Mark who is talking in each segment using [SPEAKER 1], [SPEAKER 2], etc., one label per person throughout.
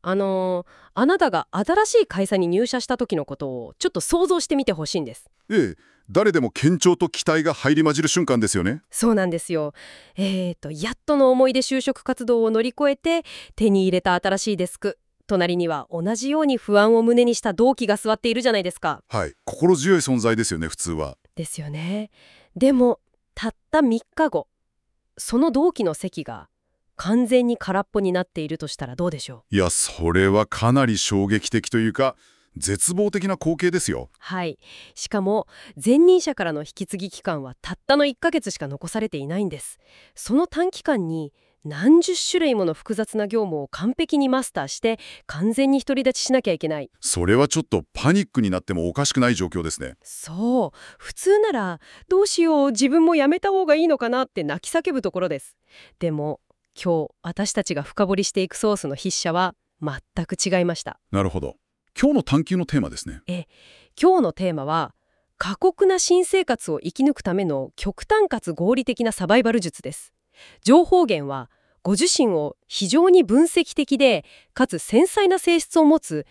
[SPEAKER 1] あのーあなたが新しい会社に入社した時のことをちょっと想像してみてほしいんです。
[SPEAKER 2] ええ、誰でも堅調と期待が入り混じる瞬間ですよね。
[SPEAKER 1] そうなんですよ。やっとの思いで就職活動を乗り越えて手に入れた新しいデスク。隣には同じように不安を胸にした同期が座っているじゃないですか。
[SPEAKER 2] はい、心強い存在ですよね、普通は。
[SPEAKER 1] ですよね。でも、たった3日後、その同期の席が完全に空っぽになっているとしたらどうでしょう。
[SPEAKER 2] いや、それはかなり衝撃的というか、絶望的な光景ですよ。
[SPEAKER 1] はい。しかも、前任者からの引き継ぎ期間はたったの1ヶ月しか残されていないんです。その短期間に何十種類もの複雑な業務を完璧にマスターして完全に独り立ちしなきゃいけない。
[SPEAKER 2] それはちょっとパニックになってもおかしくない状況ですね。
[SPEAKER 1] そう。普通なら、どうしよう、自分も辞めた方がいいのかなって泣き叫ぶところです。でも、今日私たちが深掘りしていくソースの筆者は全く違いました。
[SPEAKER 2] なるほど。今日の探求のテーマですね。
[SPEAKER 1] 今日のテーマは過酷な新生活を生き抜くための極端かつ合理的なサバイバル術です。情報源はご自身を非常に分析的でかつ繊細な性質を持つ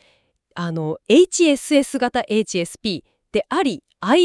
[SPEAKER 1] HSS 型 HSP であり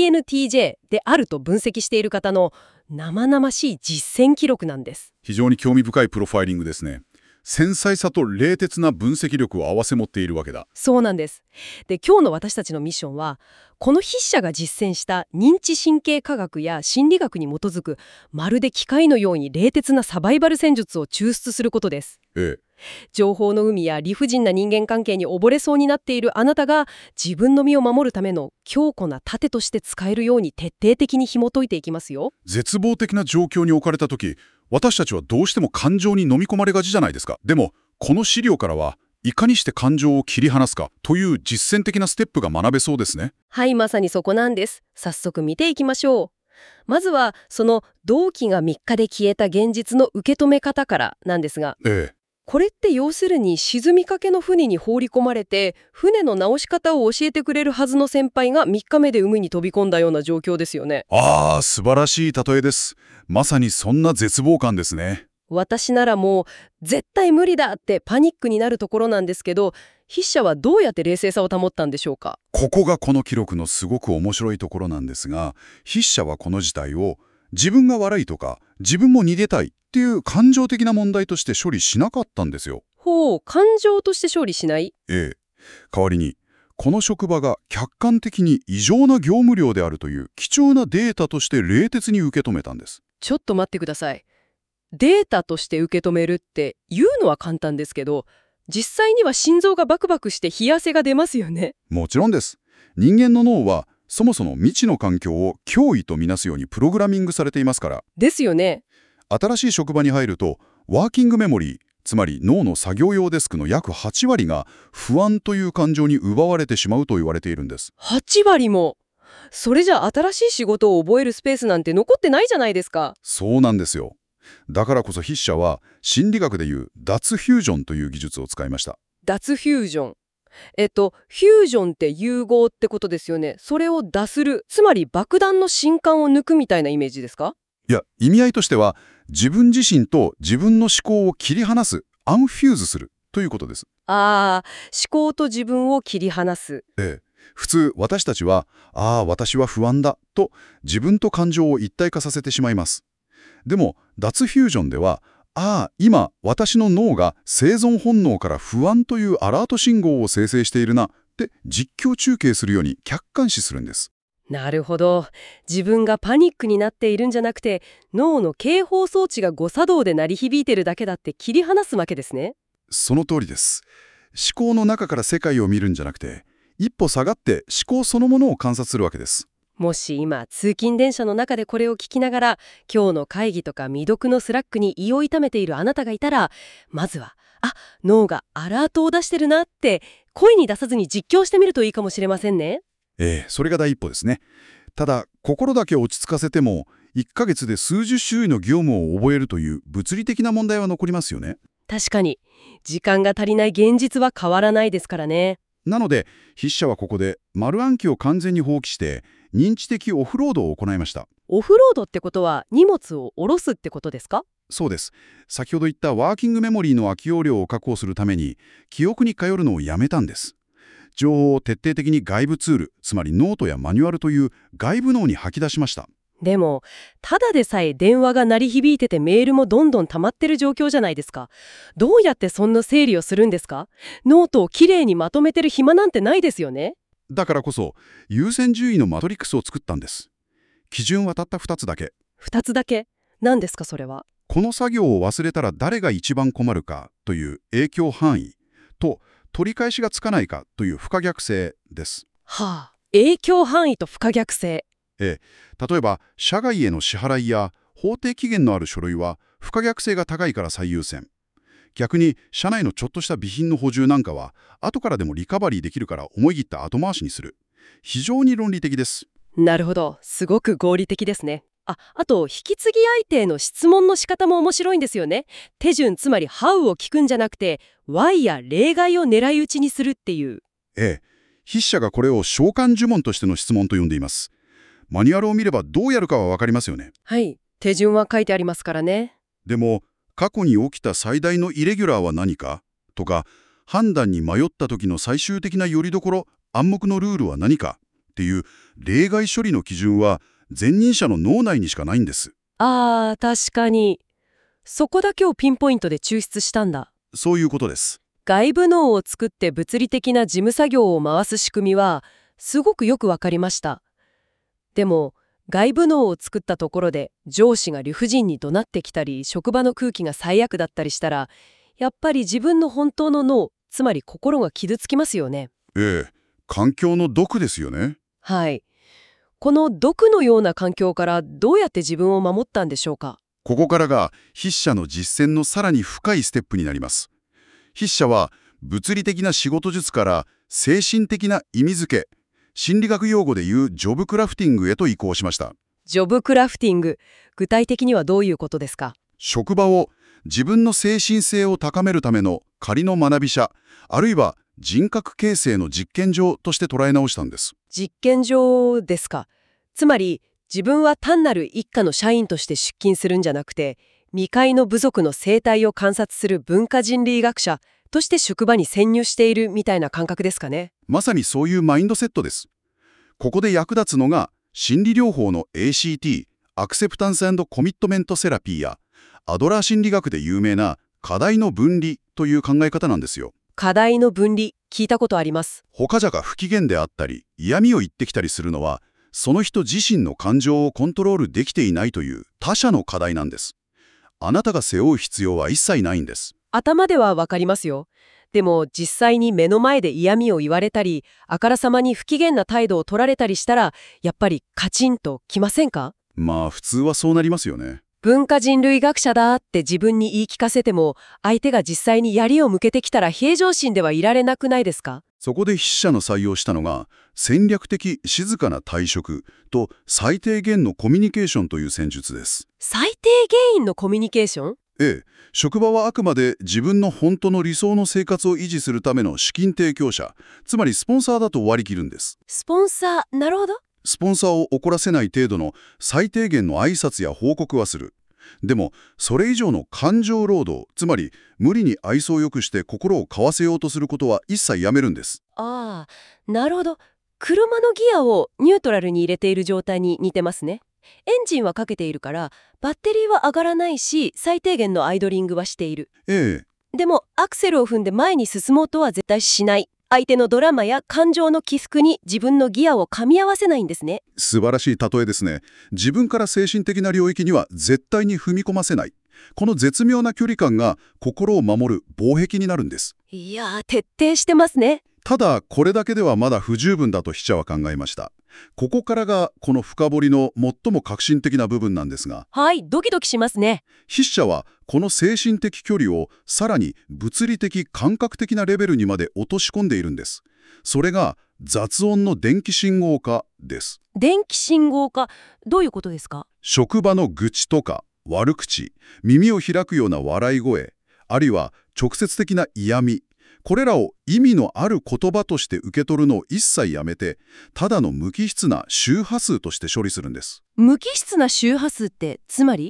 [SPEAKER 1] INTJ であると分析している方の生々しい実践記録なんです。
[SPEAKER 2] 非常に興味深いプロファイリングですね。繊細さと冷徹な分析力を併せ持っているわけだ。
[SPEAKER 1] そうなんです。で、今日の私たちのミッションは、この筆者が実践した認知神経科学や心理学に基づく、まるで機械のように冷徹なサバイバル戦術を抽出することです。
[SPEAKER 2] ええ。
[SPEAKER 1] 情報の海や理不尽な人間関係に溺れそうになっているあなたが、自分の身を守るための強固な盾として使えるように徹底的に紐解いていきますよ。
[SPEAKER 2] 絶望的な状況に置かれた時、私たちはどうしても感情に飲み込まれがちじゃないですか。でも、この資料からはいかにして感情を切り離すかという実践的なステップが学べそうですね。
[SPEAKER 1] はい、まさにそこなんです。早速見ていきましょう。まずは、その同期が3日で消えた現実の受け止め方からなんですが、
[SPEAKER 2] ええ。
[SPEAKER 1] これって要するに沈みかけの船に放り込まれて船の直し方を教えてくれるはずの先輩が3日目で海に飛び込んだような状況ですよね。
[SPEAKER 2] ああ、素晴らしい例えです。まさにそんな絶望感ですね。
[SPEAKER 1] 私ならもう絶対無理だってパニックになるところなんですけど、筆者はどうやって冷静さを保ったんでしょうか。
[SPEAKER 2] ここがこの記録のすごく面白いところなんですが、筆者はこの事態を自分が悪いとか自分も逃げたいっていう感情的な問題として処理しなかったんですよ。
[SPEAKER 1] ほう、感情として勝利しない。
[SPEAKER 2] ええ。代わりに、この職場が客観的に異常な業務量であるという貴重なデータとして冷徹に受け止めたんです。
[SPEAKER 1] ちょっと待ってください。データとして受け止めるって言うのは簡単ですけど、実際には心臓がバクバクして冷や汗が出ますよね。
[SPEAKER 2] もちろんです。人間の脳はそもそも未知の環境を脅威とみなすようにプログラミングされていますから、
[SPEAKER 1] ですよね。
[SPEAKER 2] 新しい職場に入るとワーキングメモリー、つまり脳の作業用デスクの約8割が不安という感情に奪われてしまうと言われているんです。
[SPEAKER 1] 8割も。それじゃ新しい仕事を覚えるスペースなんて残ってないじゃないですか。
[SPEAKER 2] そうなんですよ。だからこそ筆者は心理学でいう脱フュージョンという技術を使いました。
[SPEAKER 1] 脱フュージョン。フュージョンって融合ってことですよね。それを脱する。つまり爆弾の新管を抜くみたいなイメージですか？
[SPEAKER 2] いや、意味合いとしては自分自身と自分の思考を切り離す、アンフューズするということです。
[SPEAKER 1] ああ、思考と自分を切り離す。
[SPEAKER 2] ええ。普通私たちは、私は不安だと自分と感情を一体化させてしまいます。でも脱フュージョンでは、今私の脳が生存本能から不安というアラート信号を生成しているなって実況中継するように客観視するんです。
[SPEAKER 1] なるほど。自分がパニックになっているんじゃなくて、脳の警報装置が誤作動で鳴り響いてるだけだって切り離すわけですね。
[SPEAKER 2] その通りです。思考の中から世界を見るんじゃなくて、一歩下がって思考そのものを観察するわけです。
[SPEAKER 1] もし今通勤電車の中でこれを聞きながら今日の会議とか未読のスラックに胃を痛めているあなたがいたら、まずは脳がアラートを出してるなって声に出さずに実況してみるといいかもしれませんね。
[SPEAKER 2] それが第一歩ですね。ただ心だけ落ち着かせても1ヶ月で数十種類の業務を覚えるという物理的な問題は残りますよね。
[SPEAKER 1] 確かに時間が足りない現実は変わらないですからね。
[SPEAKER 2] なので筆者はここで丸暗記を完全に放棄して認知的オフロードを行いました。
[SPEAKER 1] オフロードってことは荷物を下ろすってことですか？
[SPEAKER 2] そうです。先ほど言ったワーキングメモリーの空き容量を確保するために、記憶に頼るのをやめたんです。情報を徹底的に外部ツール、つまりノートやマニュアルという外部脳に吐き出しました。
[SPEAKER 1] でも、ただでさえ電話が鳴り響いててメールもどんどん溜まってる状況じゃないですか。どうやってそんな整理をするんですか？ノートをきれいにまとめてる暇なんてないですよね。
[SPEAKER 2] だからこそ、優先順位のマトリックスを作ったんです。基準はたった2つだけ。
[SPEAKER 1] 2つだけ？何ですかそれは。
[SPEAKER 2] この作業を忘れたら誰が一番困るかという影響範囲と、取り返しがつかないかという不可逆性です。
[SPEAKER 1] はあ、影響範囲と不可逆性。
[SPEAKER 2] 例えば、社外への支払いや法定期限のある書類は不可逆性が高いから最優先。逆に、社内のちょっとした備品の補充なんかは、後からでもリカバリーできるから思い切った後回しにする。非常に論理的です。
[SPEAKER 1] なるほど。すごく合理的ですね。あと、引き継ぎ相手への質問の仕方も面白いんですよね。手順、つまり How を聞くんじゃなくて Why や例外を狙い撃ちにするっていう。
[SPEAKER 2] 筆者がこれを召喚呪文としての質問と呼んでいます。マニュアルを見ればどうやるかはわかりますよね。
[SPEAKER 1] はい。手順は書いてありますからね。
[SPEAKER 2] でも、過去に起きた最大のイレギュラーは何かとか、判断に迷った時の最終的な拠り所、暗黙のルールは何かっていう例外処理の基準は前任者の脳内にしかないんです。
[SPEAKER 1] 確かに。そこだけをピンポイントで抽出したんだ。
[SPEAKER 2] そういうことです。
[SPEAKER 1] 外部脳を作って物理的な事務作業を回す仕組みは、すごくよくわかりました。でも、外部脳を作ったところで上司が理不尽に怒鳴ってきたり、職場の空気が最悪だったりしたら、やっぱり自分の本当の脳、つまり心が傷つきますよね。
[SPEAKER 2] 環境の毒ですよね。
[SPEAKER 1] はい。この毒のような環境からどうやって自分を守ったんでしょうか？
[SPEAKER 2] ここからが筆者の実践のさらに深いステップになります。筆者は物理的な仕事術から精神的な意味付け、心理学用語でいうジョブクラフティングへと移行しました。
[SPEAKER 1] ジョブクラフティング、具体的にはどういうことですか？
[SPEAKER 2] 職場を自分の精神性を高めるための仮の学び舎、あるいは人格形成の実験場として捉え直したんです。
[SPEAKER 1] 実験場ですか？つまり、自分は単なる一家の社員として出勤するんじゃなくて、未開の部族の生態を観察する文化人類学者として職場に潜入しているみたいな感覚ですかね。
[SPEAKER 2] まさにそういうマインドセットです。ここで役立つのが、心理療法の ACT、アクセプタンス&コミットメントセラピーや、アドラー心理学で有名な課題の分離という考え方なんですよ。
[SPEAKER 1] 課題の分離、聞いたことあります。
[SPEAKER 2] 他者が不機嫌であったり、嫌味を言ってきたりするのは、その人自身の感情をコントロールできていないという他者の課題なんです。あなたが背負う必要は一切ないんです。
[SPEAKER 1] 頭ではわかりますよ。でも実際に目の前で嫌味を言われたり、あからさまに不機嫌な態度を取られたりしたら、やっぱりカチンときませんか？
[SPEAKER 2] まあ普通はそうなりますよね。
[SPEAKER 1] 文化人類学者だって自分に言い聞かせても、相手が実際に槍を向けてきたら平常心ではいられなくないですか？
[SPEAKER 2] そこで筆者の採用したのが、戦略的静かな退職と最低限のコミュニケーションという戦術です。
[SPEAKER 1] 最低限のコミュニケーション？
[SPEAKER 2] 職場はあくまで自分の本当の理想の生活を維持するための資金提供者、つまりスポンサーだと割り切るんです。
[SPEAKER 1] スポンサー、なるほど。
[SPEAKER 2] スポンサーを怒らせない程度の最低限の挨拶や報告はする。でも、それ以上の感情労働、つまり無理に愛想よくして心を買わせようとすることは一切やめるんです。
[SPEAKER 1] なるほど。車のギアをニュートラルに入れている状態に似てますね。エンジンはかけているから、バッテリーは上がらないし、最低限のアイドリングはしている。でも、アクセルを踏んで前に進もうとは絶対しない。相手のドラマや感情の起伏に自分のギアを噛み合わせないんですね。
[SPEAKER 2] 素晴らしい例えですね。自分から精神的な領域には絶対に踏み込ませない。この絶妙な距離感が心を守る防壁になるんです。
[SPEAKER 1] いやー、徹底してますね。
[SPEAKER 2] ただ、これだけではまだ不十分だと筆者は考えました。ここからがこの深掘りの最も革新的な部分なんですが。
[SPEAKER 1] はい、ドキドキしますね。
[SPEAKER 2] 筆者はこの精神的距離をさらに物理的感覚的なレベルにまで落とし込んでいるんです。それが雑音の電気信号化です。
[SPEAKER 1] 電気信号化、どういうことですか？
[SPEAKER 2] 職場の愚痴とか悪口、耳を開くような笑い声、あるいは直接的な嫌味、これらを意味のある言葉として受け取るのを一切やめて、ただの無機質な周波数として処理するんです。
[SPEAKER 1] 無機質な周波数ってつまり？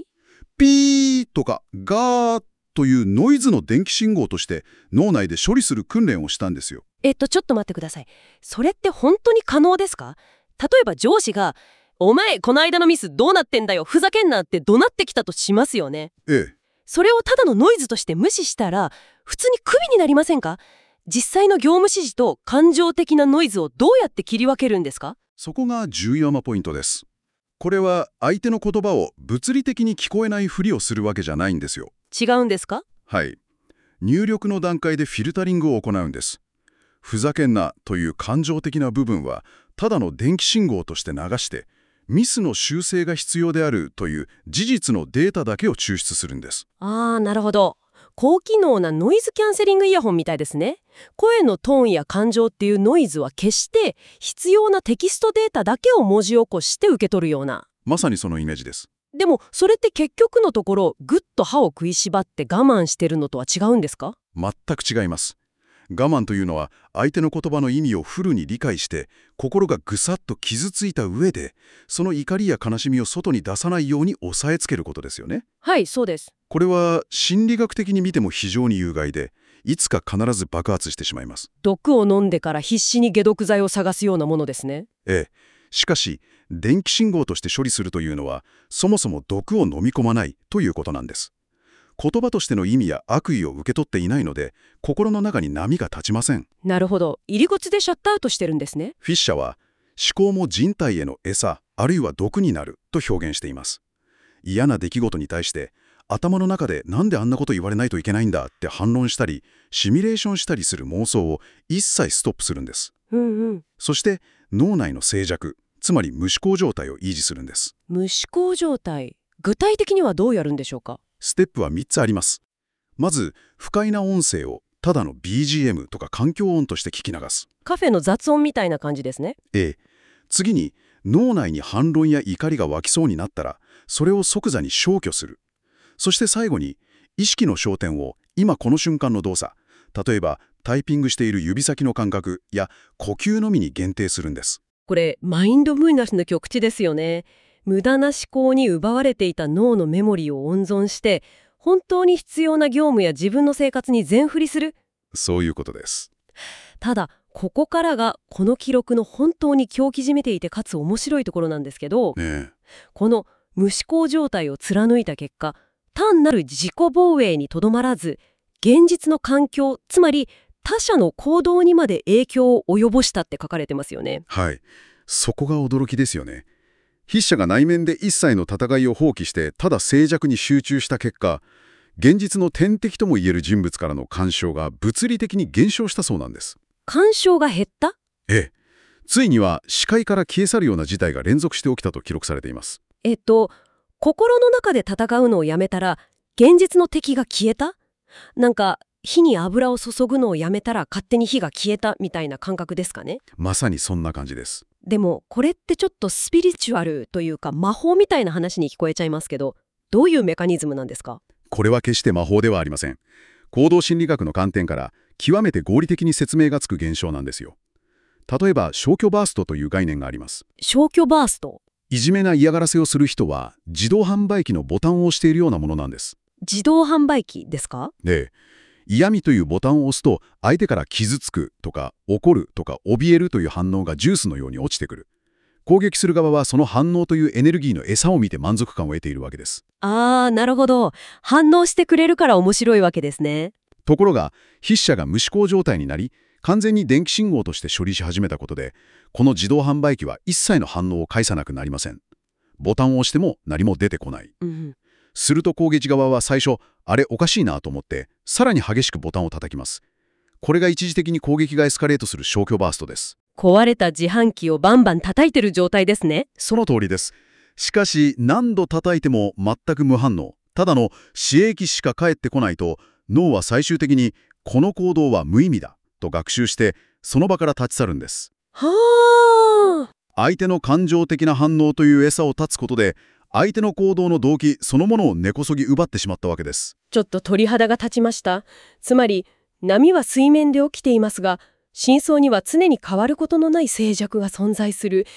[SPEAKER 2] ピーとかガーというノイズの電気信号として脳内で処理する訓練をしたんですよ。
[SPEAKER 1] ちょっと待ってください。それって本当に可能ですか？例えば上司が、お前この間のミスどうなってんだよ、ふざけんなって怒鳴ってきたとしますよね。
[SPEAKER 2] ええ。
[SPEAKER 1] それをただのノイズとして無視したら、普通にクビになりませんか？実際の業務指示と感情的なノイズをどうやって切り分けるんですか？
[SPEAKER 2] そこが重要なポイントです。これは相手の言葉を物理的に聞こえないふりをするわけじゃないんですよ。
[SPEAKER 1] 違うんですか？
[SPEAKER 2] はい。入力の段階でフィルタリングを行うんです。ふざけんなという感情的な部分はただの電気信号として流して、ミスの修正が必要であるという事実のデータだけを抽出するんです。
[SPEAKER 1] なるほど。高機能なノイズキャンセリングイヤホンみたいですね。声のトーンや感情っていうノイズは消して、必要なテキストデータだけを文字起こして受け取るような。
[SPEAKER 2] まさにそのイメージです。
[SPEAKER 1] でも、それって結局のところ、ぐっと歯を食いしばって我慢してるのとは違うんですか？
[SPEAKER 2] 全く違います。我慢というのは相手の言葉の意味をフルに理解して心がぐさっと傷ついた上でその怒りや悲しみを外に出さないように抑えつけることですよね。
[SPEAKER 1] はい、そうです。
[SPEAKER 2] これは心理学的に見ても非常に有害でいつか必ず爆発してしまいます。
[SPEAKER 1] 毒を飲んでから必死に解毒剤を探すようなものですね。
[SPEAKER 2] ええ。しかし電気信号として処理するというのはそもそも毒を飲み込まないということなんです。言葉としての意味や悪意を受け取っていないので心の中に波が立ちません。
[SPEAKER 1] なるほど。入り口でシャットアウトしてるんですね。
[SPEAKER 2] フィッシャーは思考も人体への餌あるいは毒になると表現しています。嫌な出来事に対して頭の中でなんであんなこと言われないといけないんだって反論したりシミュレーションしたりする妄想を一切ストップするんです。そして脳内の静寂、つまり無思考状態を維持するんです。
[SPEAKER 1] 無思考状態。具体的にはどうやるんでしょうか？
[SPEAKER 2] ステップは3つあります。まず不快な音声をただの BGM とか環境音として聞き流す。
[SPEAKER 1] カフェの雑音みたいな感じですね。
[SPEAKER 2] 次に脳内に反論や怒りが湧きそうになったらそれを即座に消去する。そして最後に意識の焦点を今この瞬間の動作、例えばタイピングしている指先の感覚や呼吸のみに限定するんです。
[SPEAKER 1] これマインドフルネスの極致ですよね。無駄な思考に奪われていた脳のメモリーを温存して本当に必要な業務や自分の生活に全振りする。
[SPEAKER 2] そういうことです。
[SPEAKER 1] ただここからがこの記録の本当に狂気じめていてかつ面白いところなんですけど、この無思考状態を貫いた結果、単なる自己防衛にとどまらず現実の環境、つまり他者の行動にまで影響を及ぼしたって書かれてますよね。
[SPEAKER 2] はい、そこが驚きですよね。筆者が内面で一切の戦いを放棄してただ静寂に集中した結果、現実の天敵ともいえる人物からの干渉が物理的に減少したそうなんです。
[SPEAKER 1] 干渉が減った？
[SPEAKER 2] ついには視界から消え去るような事態が連続して起きたと記録されています。
[SPEAKER 1] 心の中で戦うのをやめたら現実の敵が消えた？なんか火に油を注ぐのをやめたら勝手に火が消えたみたいな感覚ですかね。
[SPEAKER 2] まさにそんな感じです。
[SPEAKER 1] でもこれってちょっとスピリチュアルというか魔法みたいな話に聞こえちゃいますけど、どういうメカニズムなんですか？
[SPEAKER 2] これは決して魔法ではありません。行動心理学の観点から極めて合理的に説明がつく現象なんですよ。例えば消去バーストという概念があります。
[SPEAKER 1] 消去バースト？
[SPEAKER 2] いじめな嫌がらせをする人は自動販売機のボタンを押しているようなものなんです。
[SPEAKER 1] 自動販売機ですか？
[SPEAKER 2] 嫌味というボタンを押すと相手から傷つくとか怒るとか怯えるという反応がジュースのように落ちてくる。攻撃する側はその反応というエネルギーの餌を見て満足感を得ているわけです。
[SPEAKER 1] なるほど。反応してくれるから面白いわけですね。
[SPEAKER 2] ところが筆者が無思考状態になり完全に電気信号として処理し始めたことで、この自動販売機は一切の反応を返さなくなりません。ボタンを押しても何も出てこない。すると攻撃側は最初あれおかしいなと思ってさらに激しくボタンを叩きます。これが一時的に攻撃がエスカレートする消去バーストです。
[SPEAKER 1] 壊れた自販機をバンバン叩いてる状態ですね。
[SPEAKER 2] その通りです。しかし何度叩いても全く無反応、ただの刺激しか返ってこないと、脳は最終的にこの行動は無意味だと学習してその場から立ち去るんです。相手の感情的な反応という餌を断つことで相手の行動の動機そのものを根こそぎ奪ってしまったわけです。
[SPEAKER 1] ちょっと鳥肌が立ちました。つまり波は水面で起きていますが、真相には常に変わることのない静寂が存在する。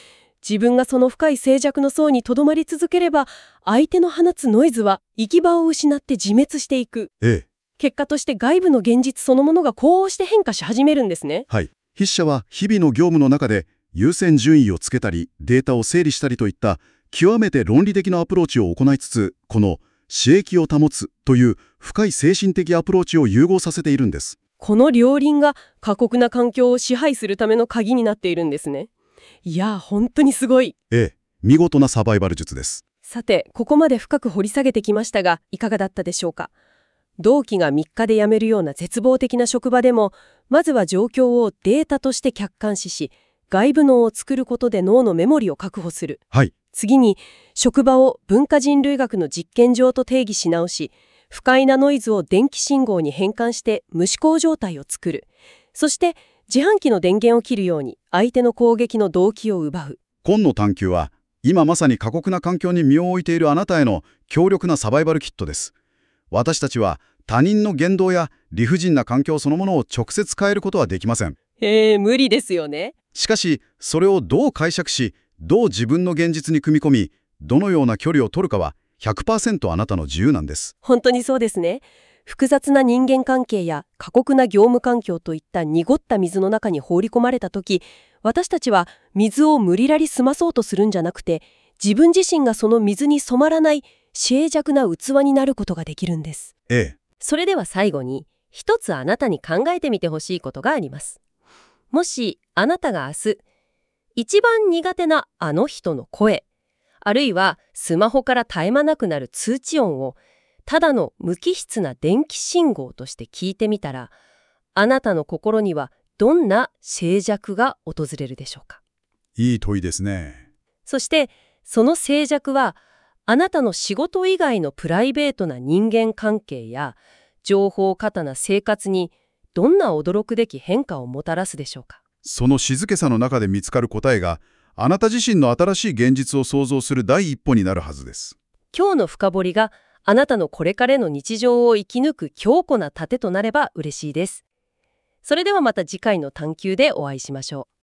[SPEAKER 1] 自分がその深い静寂の層にとどまり続ければ、相手の放つノイズは行き場を失って自滅していく。
[SPEAKER 2] ええ。
[SPEAKER 1] 結果として外部の現実そのものがこうして変化し始めるんですね。
[SPEAKER 2] はい。筆者は日々の業務の中で優先順位をつけたり、データを整理したりといった極めて論理的なアプローチを行いつつ、この私益を保つという深い精神的アプローチを融合させているんです。
[SPEAKER 1] この両輪が過酷な環境を支配するための鍵になっているんですね。いや、本当にすごい。
[SPEAKER 2] ええ。見事なサバイバル術です。
[SPEAKER 1] さて、ここまで深く掘り下げてきましたが、いかがだったでしょうか。同期が3日で辞めるような絶望的な職場でも、まずは状況をデータとして客観視し、外部脳を作ることで脳のメモリを確保する。
[SPEAKER 2] はい。
[SPEAKER 1] 次に、職場を文化人類学の実験場と定義し直し、不快なノイズを電気信号に変換して無思考状態を作る。そして、自販機の電源を切るように相手の攻撃の動機を奪う。
[SPEAKER 2] 今の探求は、今まさに過酷な環境に身を置いているあなたへの強力なサバイバルキットです。私たちは他人の言動や理不尽な環境そのものを直接変えることはできません。
[SPEAKER 1] 無理ですよね。
[SPEAKER 2] しかし、それをどう解釈し、どう自分の現実に組み込み、どのような距離を取るかは 100% あなたの自由なんです。
[SPEAKER 1] 本当にそうですね。複雑な人間関係や過酷な業務環境といった濁った水の中に放り込まれたとき、私たちは水を無理やり澄まそうとするんじゃなくて、自分自身がその水に染まらない静寂な器になることができるんです。
[SPEAKER 2] ええ。
[SPEAKER 1] それでは最後に、一つあなたに考えてみてほしいことがあります。もしあなたが明日、一番苦手なあの人の声、あるいはスマホから絶え間なくなる通知音を、ただの無機質な電気信号として聞いてみたら、あなたの心にはどんな静寂が訪れるでしょうか。
[SPEAKER 2] いい問いですね。
[SPEAKER 1] そしてその静寂は、あなたの仕事以外のプライベートな人間関係や情報過多な生活にどんな驚くべき変化をもたらすでしょうか。
[SPEAKER 2] その静けさの中で見つかる答えが、あなた自身の新しい現実を創造する第一歩になるはずです。
[SPEAKER 1] 今日の深掘りがあなたのこれからの日常を生き抜く強固な盾となれば嬉しいです。それではまた次回の探求でお会いしましょう。